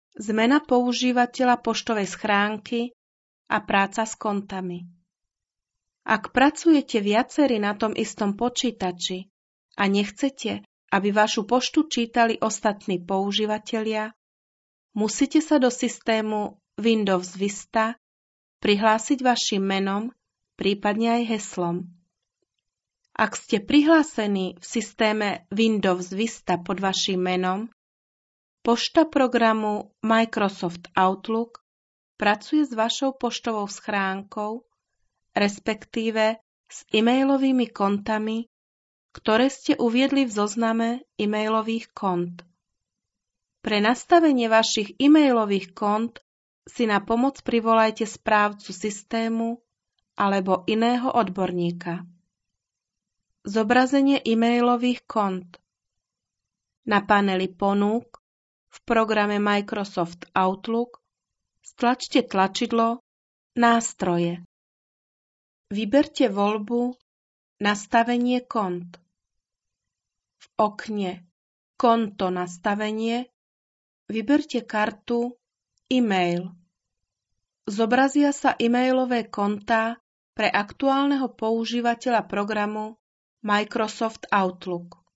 zmena používateľa poštovej schránky a práca s kontami. Ak pracujete viacerí na tom istom počítači a nechcete, aby vašu poštu čítali ostatní používatelia, musíte sa do systému Windows Vista prihlásiť vašim menom, prípadne aj heslom. Ak ste prihlásení v systéme Windows Vista pod vašim menom, pošta programu Microsoft Outlook pracuje s vašou poštovou schránkou, respektíve s e-mailovými kontami, ktoré ste uviedli v zozname e-mailových kont. Pre nastavenie vašich e-mailových kont si na pomoc privolajte správcu systému alebo iného odborníka. Zobrazenie e-mailových kont. Na paneli ponúk v programe Microsoft Outlook stlačte tlačidlo Nástroje. Vyberte voľbu Nastavenie kont. V okne Konto nastavenie vyberte kartu E-mail. Zobrazia sa e-mailové kontá pre aktuálneho používateľa programu Microsoft Outlook.